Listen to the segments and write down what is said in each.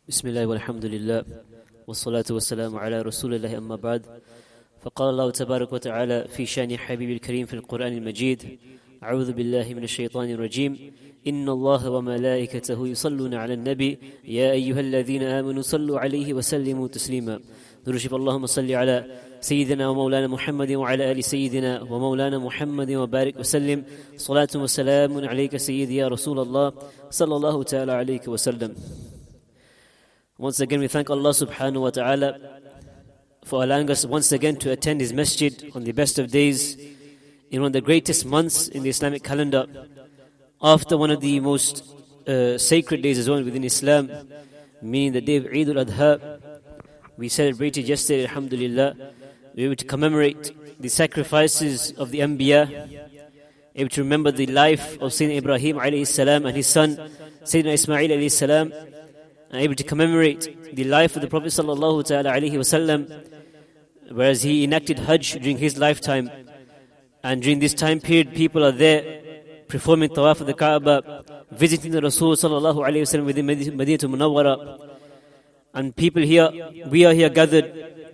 بسم الله والحمد لله والصلاة والسلام على رسول الله أما بعد فقال الله تبارك وتعالى في شأن حبيب الكريم في القرآن المجيد أعوذ بالله من الشيطان الرجيم إن الله وملائكته يصلون على النبي يا أيها الذين آمنوا صلوا عليه وسلموا تسليما درشف اللهم صل على سيدنا ومولانا محمد وعلى آل سيدنا ومولانا محمد وبارك وسلم صلاة وسلام عليك سيدي يا رسول الله صلى الله تعالى عليك وسلم. Once again, we thank Allah subhanahu wa ta'ala for allowing us once again to attend His masjid on the best of days, in one of the greatest months in the Islamic calendar, after one of the most sacred days as well within Islam, meaning the day of Eid al-Adha. We celebrated yesterday, alhamdulillah. We were able to commemorate the sacrifices of the Anbiya, able to remember the life of Sayyidina Ibrahim alayhi salam and his son Sayyidina Ismail alayhi salam, and able to commemorate the life of the Prophet sallallahu ta'ala alayhi wasallam, whereas he enacted Hajj during his lifetime. And during this time period, people are there performing tawaf of the Kaaba, visiting the Rasul sallallahu alayhi wasallam within Madinatul Munawwara. And people here, we are here gathered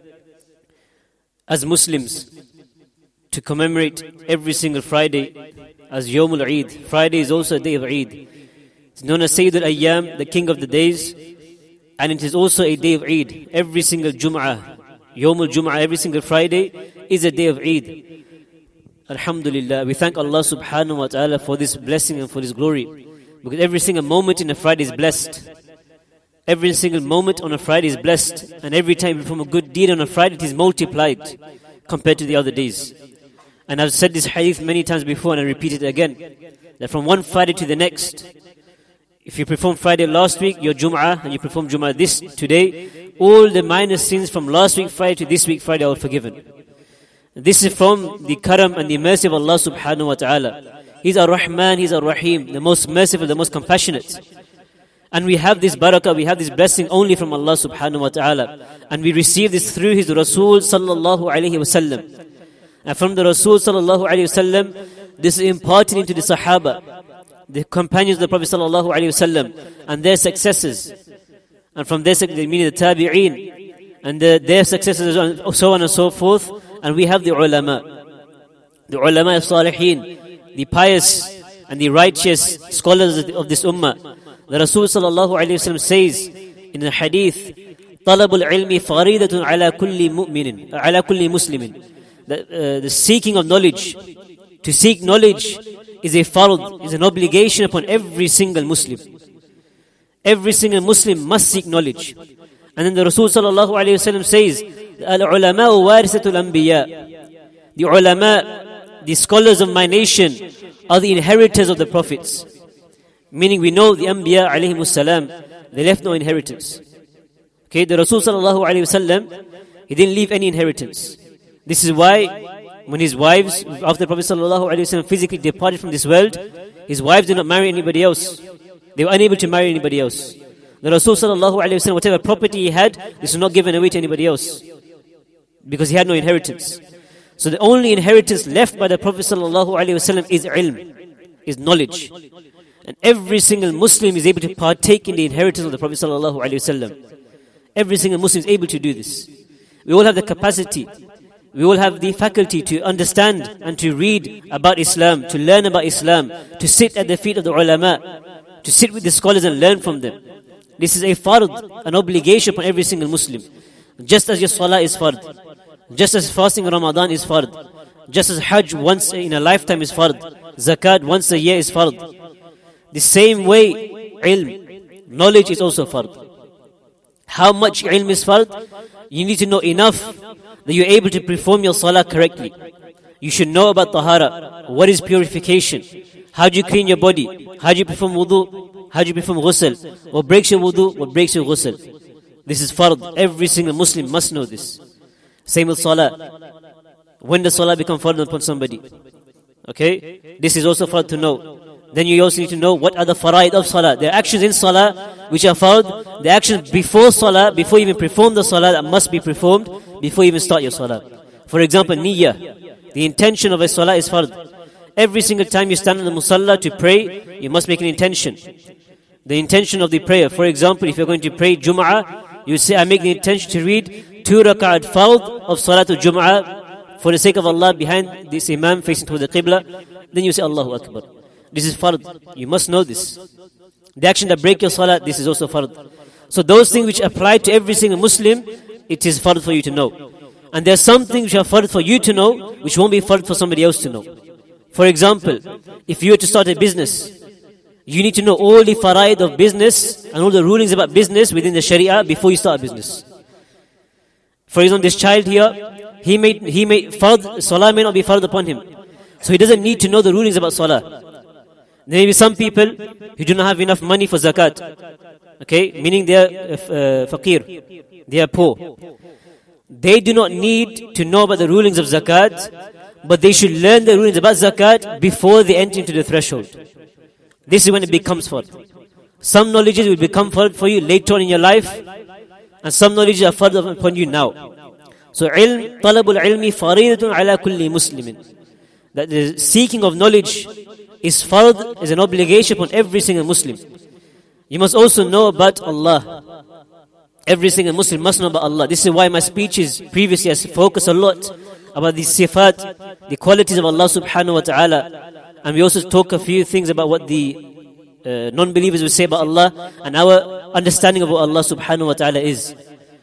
as Muslims to commemorate every single Friday as Yawmul Eid. Friday is also a day of Eid. It's known as Sayyid al-Ayyam, the king of the days. And it is also a day of Eid. Every single Jum'ah, Yawmul Jum'ah, every single Friday is a day of Eid. Alhamdulillah, we thank Allah subhanahu wa ta'ala for this blessing and for this glory. Because every single moment in a Friday is blessed. Every single moment on a Friday is blessed. And every time you perform a good deed on a Friday, it is multiplied compared to the other days. And I've said this hadith many times before and I repeat it again. That from one Friday to the next, if you perform Friday last week, your Jum'ah, and you perform Jum'ah today, all the minor sins from last week Friday to this week Friday are forgiven. This is from the karam and the mercy of Allah subhanahu wa ta'ala. He's Ar-Rahman, He's Ar-Rahim, the most merciful, the most compassionate. And we have this barakah, we have this blessing only from Allah subhanahu wa ta'ala. And we receive this through His Rasul sallallahu alayhi wa sallam. And from the Rasul sallallahu alayhi wa sallam, this is imparted into the Sahaba, the companions of the Prophet sallallahu alayhi wasallam, and their successors, and from their meaning the tabi'een, and their successors, and so on and so forth. And we have the ulama as-salihin, the pious and the righteous scholars of this ummah. The Rasul sallallahu alayhi wasallam says in the hadith, "Talabul ilmi faridatun ala kulli mu'minin, ala kulli muslimin." The seeking of knowledge, to seek knowledge, is a fard, is an obligation upon every single Muslim. Every single Muslim must seek knowledge. And then the Rasul sallallahu alayhi wasallam says, "Al-ulama'u warisatul anbiya." The ulama, the scholars of my nation, are the inheritors of the prophets. Meaning we know the Anbiya alayhimus salam, they left no inheritance. Okay, the Rasul sallallahu alayhi wasallam, he didn't leave any inheritance. This is why when his wives, after the Prophet ﷺ physically departed from this world, his wives did not marry anybody else. They were unable to marry anybody else. The Rasul ﷺ, whatever property he had, this was not given away to anybody else, because he had no inheritance. So the only inheritance left by the Prophet ﷺ is ilm, is knowledge. And every single Muslim is able to partake in the inheritance of the Prophet ﷺ. Every single Muslim is able to do this. We all have the capacity. We all have the faculty to understand and to read about Islam, to learn about Islam, to sit at the feet of the ulama, to sit with the scholars and learn from them. This is a fard, an obligation upon every single Muslim. Just as your salah is fard, just as fasting Ramadan is fard, just as Hajj once in a lifetime is fard, Zakat once a year is fard. The same way, ilm, knowledge is also fard. How much ilm is fard? You need to know enough that you're able to perform your salah correctly. You should know about tahara. What is purification? How do you clean your body? How do you perform wudu? How do you perform ghusl? What breaks your wudu? What breaks your ghusl? This is fard. Every single Muslim must know this. Same with salah. When does salah become fard upon somebody? Okay? This is also fard to know. Then you also need to know what are the faraid of salah. There are actions in salah which are fard. The actions before salah, before you even perform the salah, that must be performed before you even start your salah. For example, niyyah. The intention of a salah is fard. Every single time you stand on the musalla to pray, you must make an intention. The intention of the prayer. For example, if you're going to pray Jum'ah, you say, I make the intention to read 2 rak'at fard of Salatul Jum'ah for the sake of Allah behind this Imam facing toward the Qibla. Then you say, Allahu Akbar. This is fard. You must know this. The action that break your salah, this is also fard. So those things which apply to every single Muslim, it is fard for you to know. And there are some things which are fard for you to know, which won't be fard for somebody else to know. For example, if you were to start a business, you need to know all the faraid of business and all the rulings about business within the Sharia before you start a business. For example, this child here, he made fard, salah may not be fard upon him. So he doesn't need to know the rulings about salah. There may be some people who do not have enough money for zakat. Okay, meaning they are faqir, they are poor. They do not need to know about the rulings of zakat, but they should learn the rulings about zakat before they enter into the threshold. This is when it becomes fard. Some knowledges will become fard for you later on in your life, and some knowledges are fard upon you now. So ilm, talabul ilmi faridatun ala kulli muslimin. That the seeking of knowledge is fard, is an obligation upon every single Muslim. You must also know about Allah. Every single Muslim must know about Allah. This is why my speeches previously has focused a lot about the sifat, the qualities of Allah subhanahu wa ta'ala. And we also talk a few things about what the non-believers will say about Allah and our understanding of what Allah subhanahu wa ta'ala is.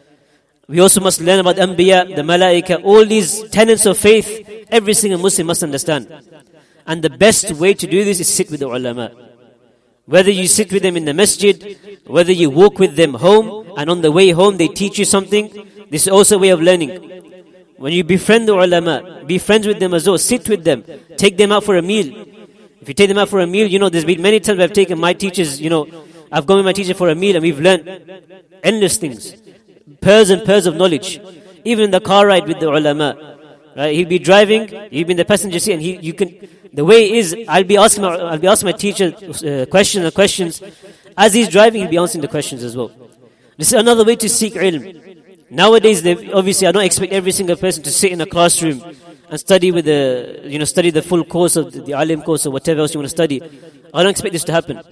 We also must learn about the Anbiya, the Malaika, all these tenets of faith, every single Muslim must understand. And the best way to do this is sit with the ulama. Whether you sit with them in the masjid, whether you walk with them home, and on the way home they teach you something, this is also a way of learning. When you befriend the ulama, be friends with them as well, sit with them, take them out for a meal. If you take them out for a meal, there's been many times I've taken my teachers, I've gone with my teacher for a meal and we've learned endless things. Pearls and pearls of knowledge. Even in the car ride with the ulama. Right? He'll be driving, you'll be in the passenger seat, and you can. The way is, I'll be asking my teacher questions. As he's driving, he'll be answering the questions as well. This is another way to seek ilm. Nowadays, obviously, I don't expect every single person to sit in a classroom and study with study the full course of the alim course or whatever else you want to study. I don't expect this to happen.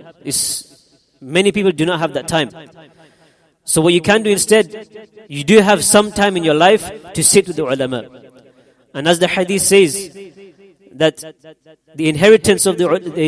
Many people do not have that time. So what you can do instead, you do have some time in your life to sit with the ulama. And as the hadith says, that the inheritance of the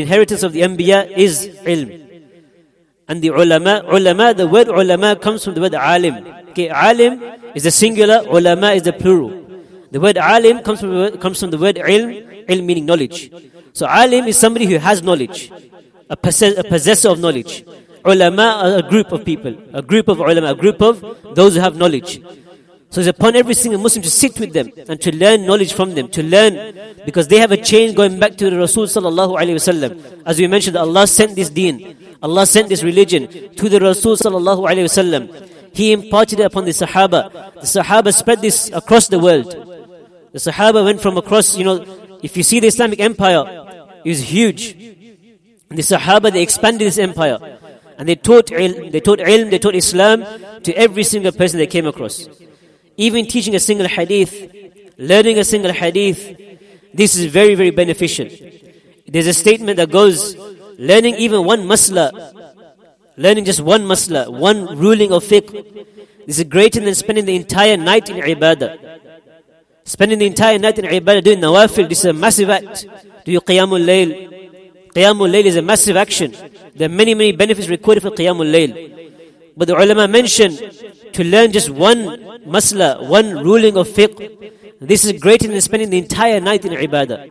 Anbiya is ilm. And the ulama, the word ulama comes from the word alim. Okay, alim is the singular, ulama is the plural. The word alim comes from the word ilm meaning knowledge. So alim is somebody who has knowledge, a possessor of knowledge. Ulama are a group of people, a group of ulama, a group of those who have knowledge. So it's upon every single Muslim to sit with them and to learn knowledge from them, to learn, because they have a chain going back to the Rasul sallallahu alayhi wasallam. As we mentioned, Allah sent this deen, Allah sent this religion to the Rasul sallallahu alayhi wasallam. He imparted it upon the Sahaba. The Sahaba spread this across the world. The Sahaba went from across, if you see the Islamic empire, it was huge. And the Sahaba, they expanded this empire. And they taught ilm, they taught Islam to every single person they came across. Even teaching a single hadith, learning a single hadith, this is very, very beneficial. There's a statement that goes, learning even one masla, learning just one masla, one ruling of fiqh, this is greater than spending the entire night in ibadah. Spending the entire night in ibadah doing nawafil, this is a massive act. Do you qiyamul layl? Qiyamul layl is a massive action. There are many, many benefits recorded for qiyamul layl. But the ulama mentioned to learn just one masla, one ruling of fiqh, this is greater than spending the entire night in ibadah.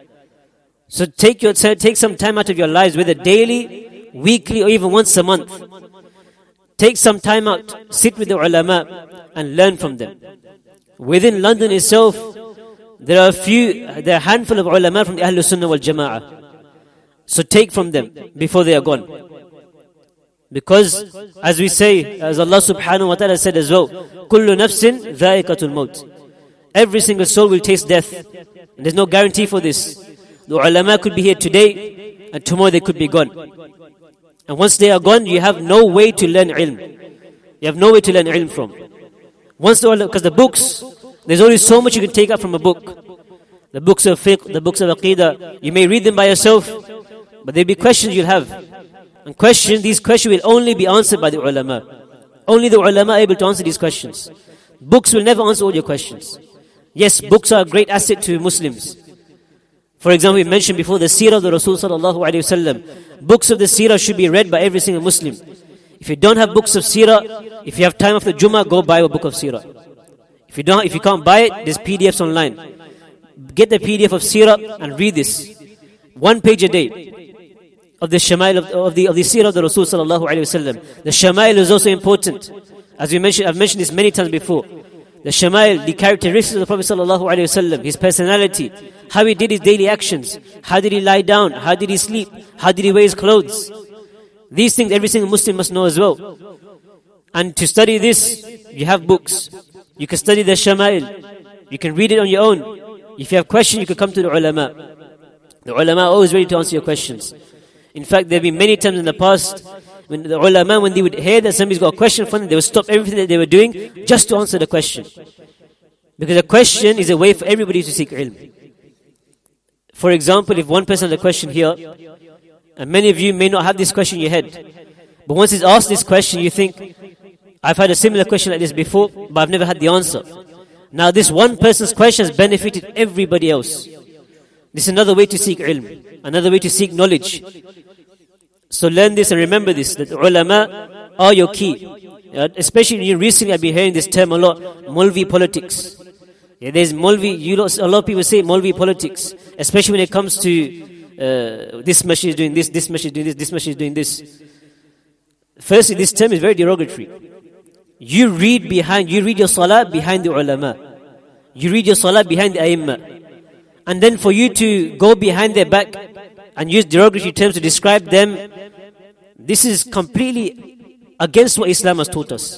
So take some time out of your lives, whether daily, weekly, or even once a month. Take some time out, sit with the ulama and learn from them. Within London itself, there are a handful of ulama from the Ahlul Sunnah wal Jama'ah. So take from them before they are gone. Because, as we say, as Allah subhanahu wa ta'ala said as well, كُلُّ نَفْسٍ ذَائِقَةُ الْمَوْتِ. Every single soul will taste death. And there's no guarantee for this. The ulama could be here today, and tomorrow they could be gone. And once they are gone, you have no way to learn ilm. You have no way to learn ilm from. Because the books, there's only so much you can take out from a book. The books of fiqh, the books of aqidah, you may read them by yourself, but there'll be questions you'll have. And these questions will only be answered by the ulama. Only the ulama are able to answer these questions. Books will never answer all your questions. Yes, books are a great asset to Muslims. For example, we mentioned before the seerah of the Rasul sallallahu alaihi wasallam. Books of the seerah should be read by every single Muslim. If you don't have books of seerah, if you have time after Jummah, go buy a book of seerah. If you can't buy it, there's PDFs online. Get the PDF of seerah and read this. 1 page a day of the shama'il of the seerah of the Rasul sallallahu alaihi wasallam. The shama'il is also important. As we mentioned, I've mentioned this many times before. The shama'il, the characteristics of the Prophet sallallahu alaihi wasallam, his personality, how he did his daily actions, how did he lie down, how did he sleep, how did he wear his clothes. These things every single Muslim must know as well. And to study this, you have books. You can study the shama'il. You can read it on your own. If you have questions, you can come to the ulama. The ulama are always ready to answer your questions. In fact, there have been many times in the past when the ulama, when they would hear that somebody's got a question for them, they would stop everything that they were doing just to answer the question. Because a question is a way for everybody to seek ilm. For example, if one person has a question here, and many of you may not have this question in your head, but once he's asked this question, you think, I've had a similar question like this before, but I've never had the answer. Now this one person's question has benefited everybody else. This is another way to seek ilm, another way to seek knowledge. So learn this and remember this, that ulama are your key. Especially recently I've been hearing this term a lot, Maulvi politics. There's Maulvi, a lot of people say Maulvi politics, especially when it comes to this masjid is doing this masjid is doing this masjid is doing this. Firstly, this term is very derogatory. You read your salah behind the ulama. You read your salah behind the a'immah. And then for you to go behind their back and use derogatory terms to describe them, this is completely against what Islam has taught us.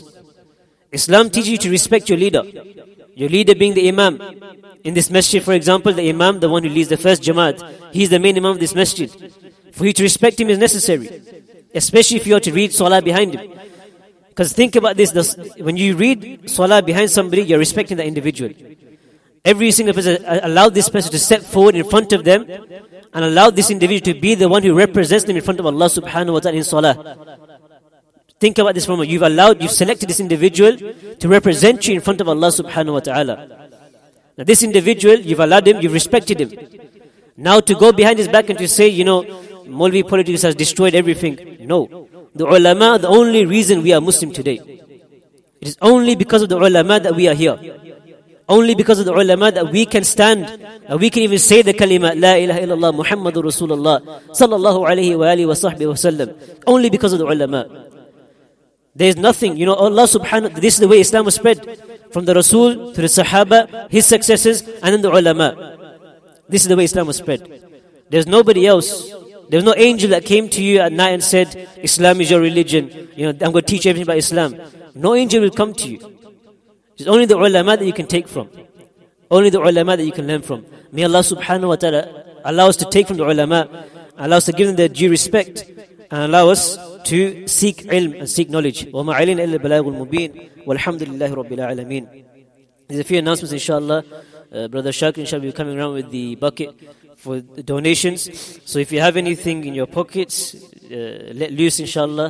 Islam teaches you to respect your leader. Your leader being the imam. In this masjid, for example, the imam, the one who leads the first jamaat, he is the main imam of this masjid. For you to respect him is necessary. Especially if you are to read salah behind him. Because think about this, when you read salah behind somebody, you're respecting that individual. Every single person, allow this person to step forward in front of them and allow this individual to be the one who represents them in front of Allah subhanahu wa ta'ala in salah. Think about this for a moment. You've selected this individual to represent you in front of Allah subhanahu wa ta'ala. Now this individual, you've allowed him, you've respected him. Now to go behind his back and to say, Maulvi politics has destroyed everything. No. The ulama, the only reason we are Muslim today. It is only because of the ulama that we are here. Only because of the ulama that we can stand, that we can even say the kalima, La ilaha illallah Muhammadur Rasulullah sallallahu alayhi wa alihi wa sahbihi wa sallam. Only because of the ulama. There is nothing, Allah subhanahu, this is the way Islam was spread. From the Rasul to the Sahaba, his successors, and then the ulama. This is the way Islam was spread. There's nobody else. There's no angel that came to you at night and said, Islam is your religion. I'm going to teach you everything about Islam. No angel will come to you. It's only the ulama that you can take from. Only the ulama that you can learn from. May Allah subhanahu wa ta'ala allow us to take from the ulama, allow us to give them their due respect, and allow us to seek ilm and seek knowledge. وَمَا عَلَيْنَا إِلَّا الْبَلَاغُ الْمُبِينَ وَالْحَمْدُ لِلَّهِ رَبِّ الْعَالَمِينَ. There's a few announcements inshallah. Brother Shakir inshallah will be coming around with the bucket for the donations. So if you have anything in your pockets, let loose inshallah.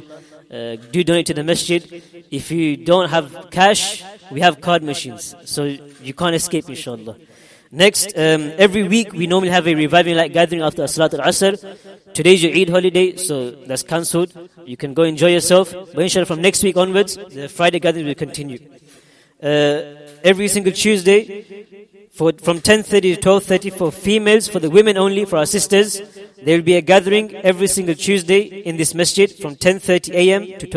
Do donate to the masjid. If you don't have cash, we have card machines, so you can't escape inshallah. Next, every week we normally have a reviving light gathering after Salat al-Asr. Today's your Eid holiday, so that's cancelled. You can go enjoy yourself. But inshallah from next week onwards, the Friday gathering will continue. Every single Tuesday, from 10:30 to 12:30 for females, for the women only, for our sisters, there will be a gathering every single Tuesday in this masjid from 10:30 a.m. to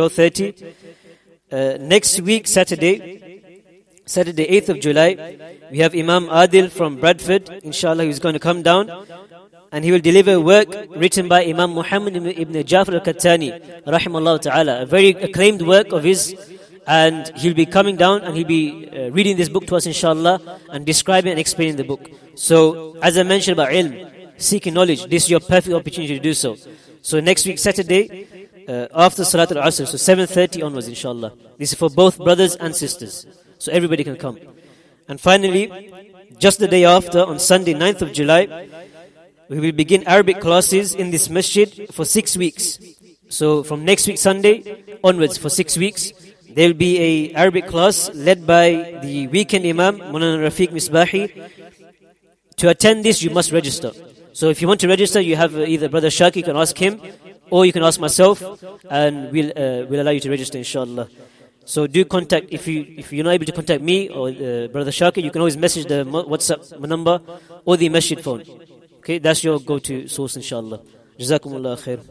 12:30. Next week, Saturday 8th of July, we have Imam Adil from Bradford. Inshallah, he's going to come down and he will deliver a work written by Imam Muhammad ibn Jafar al-Kattani, rahimahullah ta'ala, a very acclaimed work of his. And he'll be coming down and he'll be reading this book to us inshallah and describing and explaining the book. So as I mentioned about ilm, seeking knowledge, this is your perfect opportunity to do so. So next week Saturday, after Salat al-Asr, so 7:30 onwards inshallah. This is for both brothers and sisters. So everybody can come. And finally, just the day after, on Sunday 9th of July, we will begin Arabic classes in this masjid for 6 weeks. So from next week Sunday onwards for 6 weeks, there will be a Arabic class led by the weekend Imam, Maulana Rafiq Misbahi. To attend this, you must register. So if you want to register, you have either Brother Shaki, you can ask him, or you can ask myself, and we'll allow you to register, inshallah. So do contact, if you're not able to contact me or Brother Shaki, you can always message the WhatsApp number or the masjid phone. Okay, that's your go-to source, inshallah. Jazakumullah khair.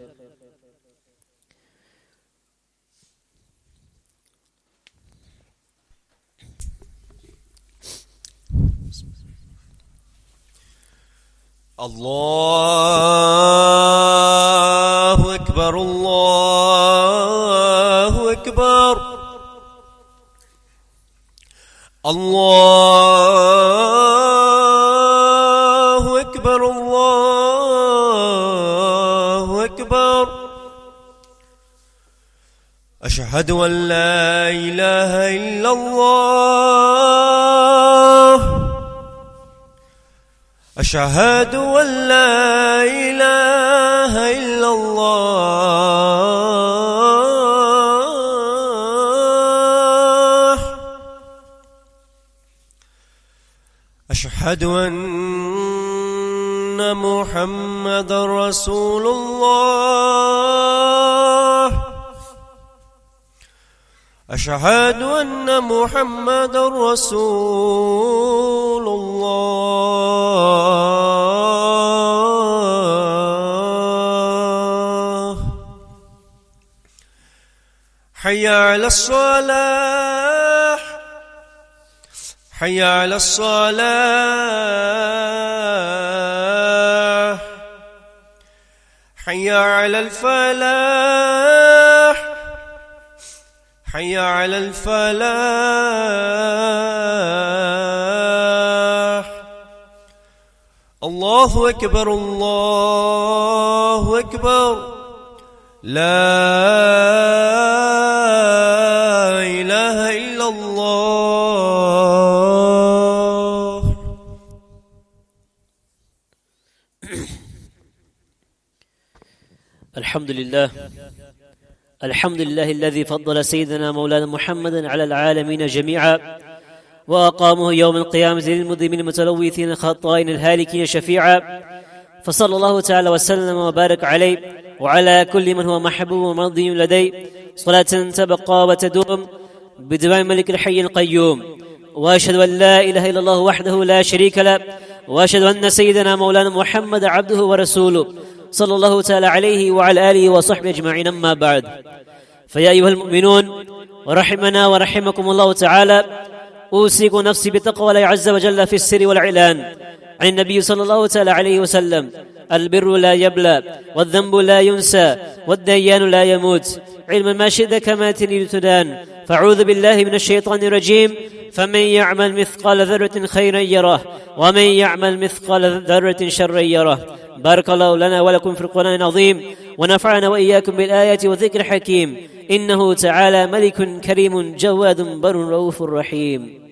الله أكبر الله أكبر الله أكبر الله أكبر أشهد أن لا إله إلا الله أشهد أن لا إله إلا الله أشهد أن محمد رسول الله أشهد أن محمد رسول الله حي على الصلاة حي على الصلاة حي على الفلاح حي على الفلاح الله أكبر الله أكبر لا إله إلا الله. الحمد لله الحمد لله الذي فضل سيدنا مولانا محمدا على العالمين جميعا وأقامه يوم القيامة للمذنبين المتلوثين الخطائين الهالكين شفيعا، فصلى الله تعالى وسلم وبارك عليه وعلى كل من هو محبوب ومرضي لديه صلاة تبقى وتدوم بدوام ملك الحي القيوم. وأشهد أن لا إله إلا الله وحده لا شريك له، وأشهد أن سيدنا مولانا محمد عبده ورسوله صلى الله تعالى عليه وعلى آله وصحبه أجمعين. أما بعد، فيا أيها المؤمنون ورحمنا ورحمكم الله تعالى، أوصيكم نفسي بتقوى الله عز وجل في السر والإعلان. عن النبي صلى الله تعالى عليه وسلم: البر لا يبلى والذنب لا ينسى والديان لا يموت، علما ما شئت كما تريد تدان. فاعوذ بالله من الشيطان الرجيم: فمن يعمل مثقال ذرة خيرا يره ومن يعمل مثقال ذرة شرا يره. بارك الله لنا ولكم في القرآن العظيم، ونفعنا وإياكم بالآيات والذكر الحكيم، إنه تعالى ملك كريم جواد بر رؤوف رحيم.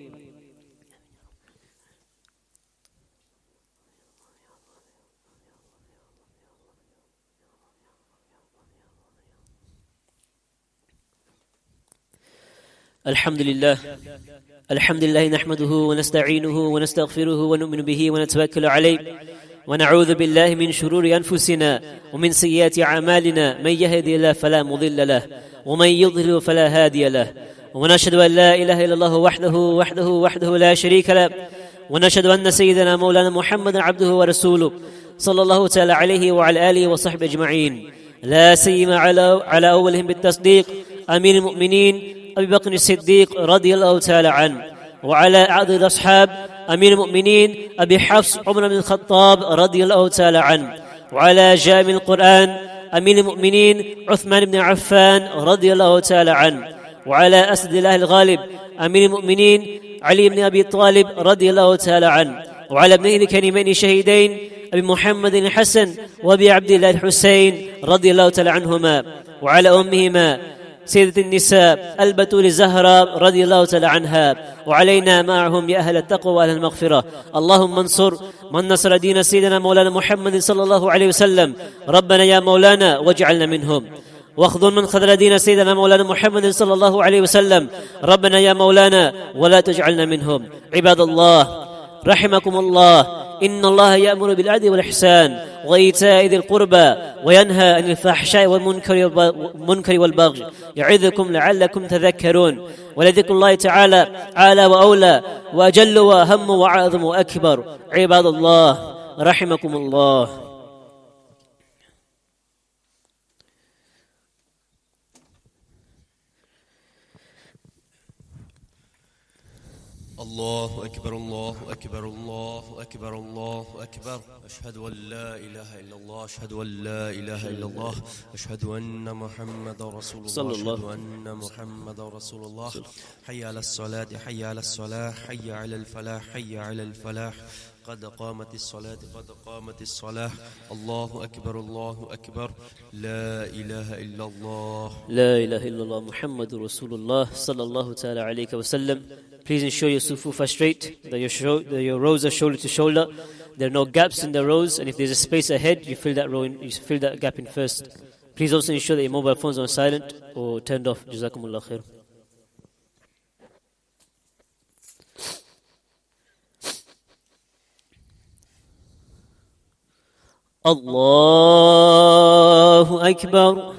الحمد لله نحمده ونستعينه ونستغفره ونؤمن به ونتوكل عليه، ونعوذ بالله من شرور أنفسنا ومن سيئات أعمالنا، من يهدي الله فلا مضل له ومن يضلل فلا هادي له، ونشهد أن لا إله إلا الله وحده لا شريك له، ونشهد أن سيدنا مولانا محمد عبده ورسوله صلى الله تعالى عليه وعلى آله وصحبه أجمعين، لا سيما على أولهم بالتصديق أمير المؤمنين أبي بكر الصديق رضي الله تعالى عنه، وعلى أعظم الأصحاب أمير المؤمنين أبي حفص عمر بن الخطاب رضي الله تعالى عنه، وعلى جامع القرآن أمير المؤمنين عثمان بن عفان رضي الله تعالى عنه، وعلى أسد الله الغالب أمير المؤمنين علي بن أبي طالب رضي الله تعالى عنه، وعلى ابنه الكريمين الشهيدين أبي محمد الحسن وأبي عبد الله الحسين رضي الله تعالى عنهما، وعلى أمهما سيدة النساء البتول الزهراء رضي الله تعالى عنها، وعلينا معهم يا أهل التقوى وأهل المغفرة. اللهم انصر من نصر دين سيدنا مولانا محمد صلى الله عليه وسلم، ربنا يا مولانا واجعلنا منهم. واخذل من خذل دين سيدنا مولانا محمد صلى الله عليه وسلم. ربنا يا مولانا ولا تجعلنا منهم. عباد الله رحمكم الله، إن الله يأمر بالعدل والإحسان وإيتاء ذي القربى وينهى عن الفحشاء والمنكر والبغي يعظكم لعلكم تذكرون. ولذكر الله تعالى أعلى وأولى وأجل وأهم وأعظم وأكبر. عباد الله رحمكم الله. الله أكبر الله أكبر الله أكبر الله أكبر. أشهد أن لا إله إلا الله، أشهد أن لا إله إلا الله، أشهد أن محمد رسول الله، أشهد أن محمد رسول الله. حي على الصلاة، حي على الصلاة، حي على الفلاح، حي على الفلاح. قد قامت الصلاة، قد قامت الصلاة. الله أكبر الله أكبر. لا إله إلا الله، لا إله إلا الله محمد رسول الله صلى الله تعالى عليه وسلم. Please ensure your sufufa straight, that your rows are shoulder to shoulder. There are no gaps in the rows, and if there's a space ahead, you fill that gap in first. Please also ensure that your mobile phones are on silent or turned off. Jazakumullah khair. Allahu Akbar.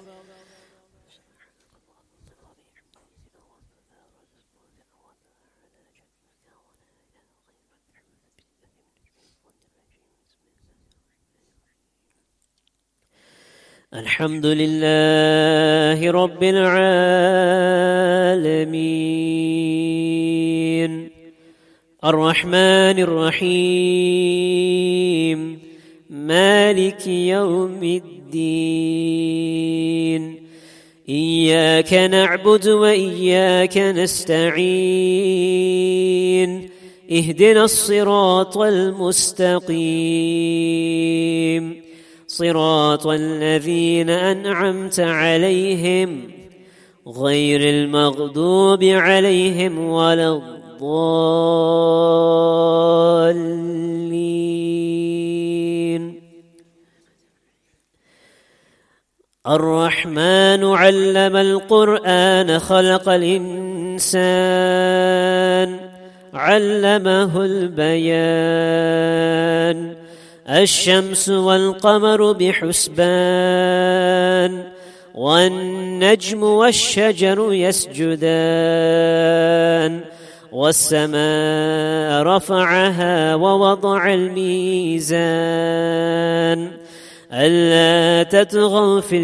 الحمد لله رب العالمين الرحمن الرحيم مالك يوم الدين إياك نعبد وإياك نستعين اهدنا الصراط المستقيم صراط الذين أنعمت عليهم غير المغضوب عليهم ولا الضالين. الرحمن علم القرآن خلق الإنسان علمه البيان الشمس والقمر بحسبان والنجم والشجر يسجدان والسماء رفعها ووضع الميزان ألا تطغوا في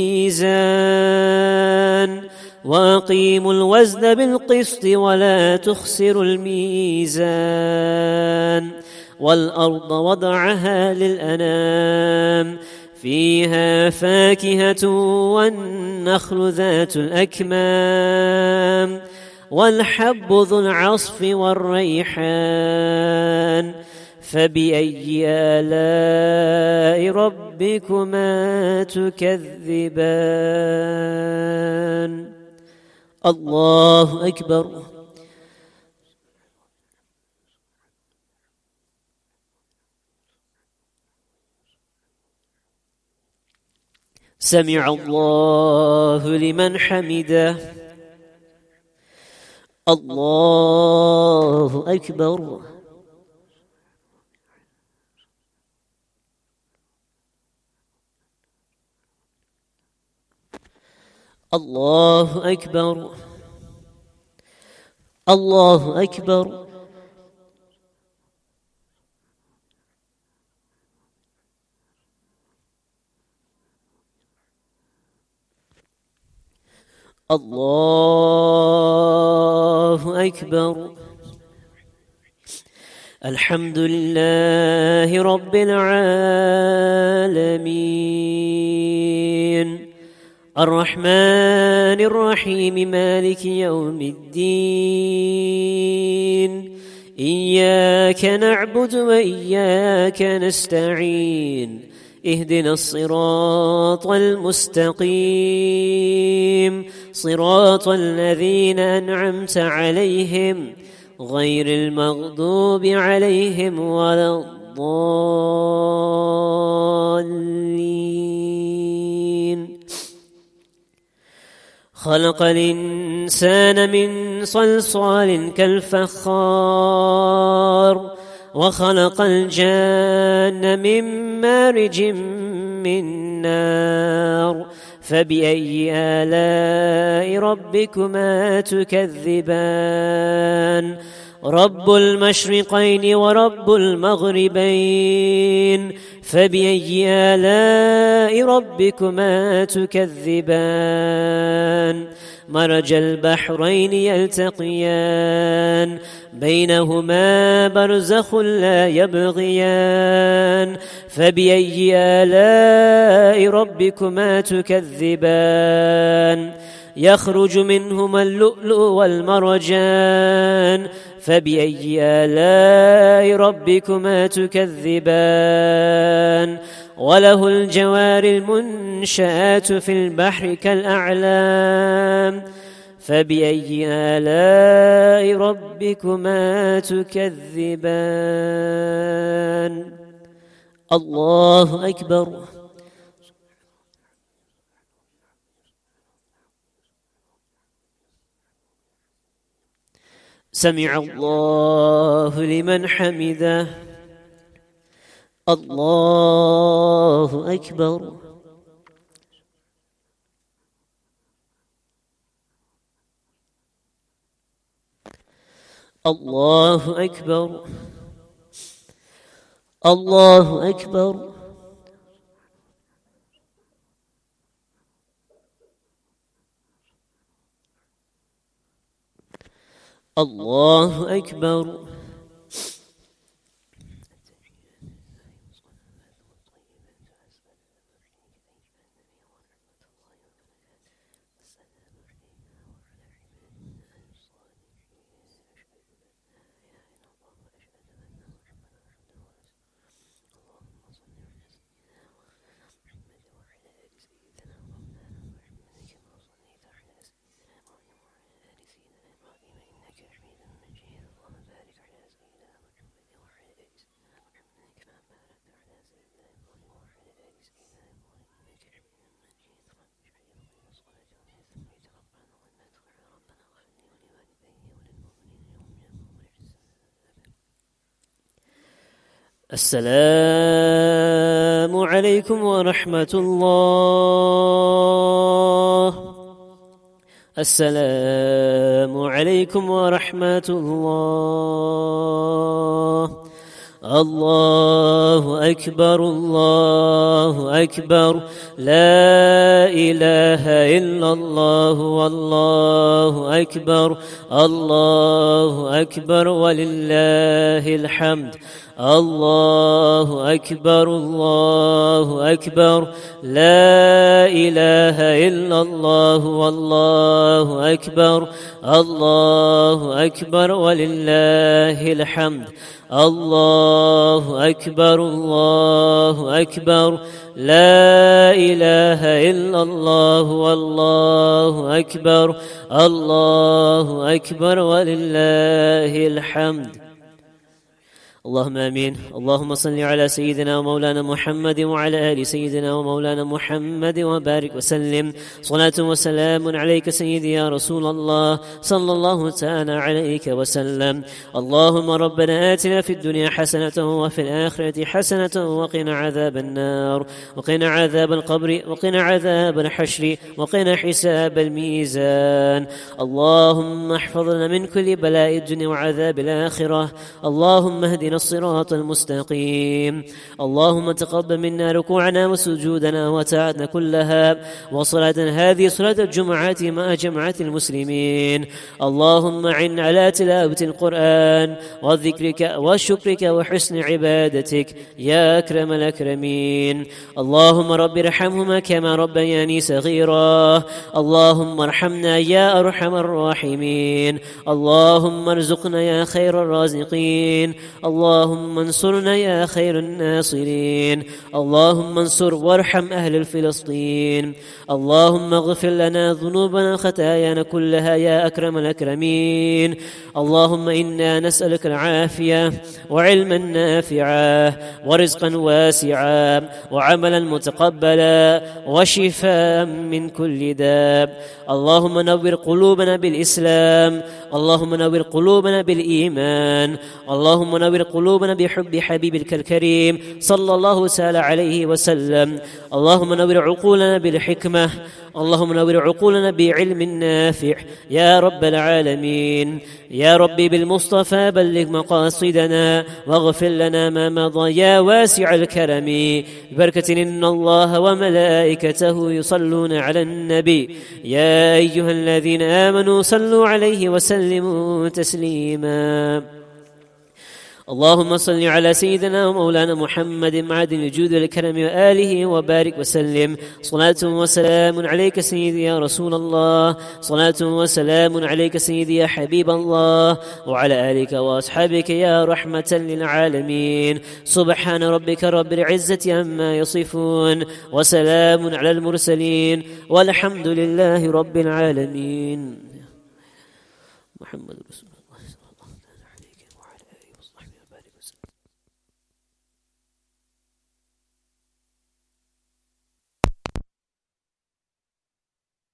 الميزان وأقيموا الوزن بالقسط ولا تخسروا الميزان والأرض وضعها للأنام فيها فاكهة والنخل ذات الأكمام والحب ذو العصف والريحان فبأي آلاء ربكما تكذبان. الله أكبر. سمع الله لمن حمده. الله أكبر. الله أكبر. الله أكبر. الله أكبر. الحمد لله رب العالمين الرحمن الرحيم مالك يوم الدين إياك نعبد وإياك نستعين اهدنا الصراط المستقيم صراط الذين أنعمت عليهم غير المغضوب عليهم ولا الضالين. خلق الإنسان من صلصال كالفخار وخلق الجان من مارج من نار فبأي آلاء ربكما تكذبان رب المشرقين ورب المغربين فبأي آلاء ربكما تكذبان مرج البحرين يلتقيان بينهما برزخ لا يبغيان فبأي آلاء ربكما تكذبان يخرج منهما اللؤلؤ والمرجان فبأي آلاء ربكما تكذبان وله الجوار المنشآت في البحر كالأعلام فبأي آلاء ربكما تكذبان الله أكبر سمع الله لمن حمده الله أكبر الله أكبر الله أكبر الله أكبر السلام عليكم ورحمة الله السلام عليكم ورحمة الله الله أكبر الله أكبر لا إله إلا الله والله أكبر الله أكبر ولله الحمد الله أكبر الله أكبر لا إله إلا الله والله أكبر الله أكبر ولله الحمد الله أكبر الله أكبر لا إله إلا الله والله أكبر الله أكبر ولله الحمد اللهم آمين اللهم صل على سيدنا ومولانا محمد وعلى آل سيدنا ومولانا محمد وبارك وسلم صلاة وسلام عليك سيدي يا رسول الله صلى الله تعالى عليك وسلم اللهم ربنا آتنا في الدنيا حسنة وفي الآخرة حسنة وقنا عذاب النار وقنا عذاب القبر وقنا عذاب الحشر وقنا حساب الميزان اللهم احفظنا من كل بلاء الدنيا وعذاب الآخرة اللهم اهدنا الصراط المستقيم اللهم تقبل منا ركوعنا وسجودنا وطاعتنا كلها وصلاة هذه صلاة الجمعة مع جماعة المسلمين اللهم عن على تلاوة القرآن وذكرك وشكرك وحسن عبادتك يا أكرم الأكرمين اللهم رب ارحمهما كما ربياني صغيرا اللهم ارحمنا يا أرحم الراحمين اللهم ارزقنا يا خير الرازقين اللهم انصرنا يا خير الناصرين. اللهم انصر وارحم أهل فلسطين. اللهم اغفر لنا ذنوبنا خطايانا كلها يا أكرم الأكرمين. اللهم إنا نسألك العافية وعلما نافعا ورزقا واسعا وعملا متقبلا وشفاء من كل داء. اللهم نور قلوبنا بالإسلام. اللهم نور قلوبنا بالإيمان. اللهم نور قلوبنا بحب حبيبك الكريم صلى الله تعالى عليه وسلم. اللهم نور عقولنا بالحكمة. اللهم نور عقولنا بعلم نافع يا رب العالمين. يا ربي بالمصطفى بلغ مقاصدنا واغفر لنا ما مضى يا واسع الكرم. ببركة إن الله وملائكته يصلون على النبي يا أيها الذين آمنوا صلوا عليه وسلموا تسليما. اللهم صل على سيدنا ومولانا محمد معدن الجود والكرم وآله وبارك وسلم. صلاة وسلام عليك سيدي يا رسول الله. صلاة وسلام عليك سيدي يا حبيب الله وعلى آلك وأصحابك يا رحمة للعالمين. سبحان ربك رب العزة عما يصفون وسلام على المرسلين والحمد لله رب العالمين. محمد رسول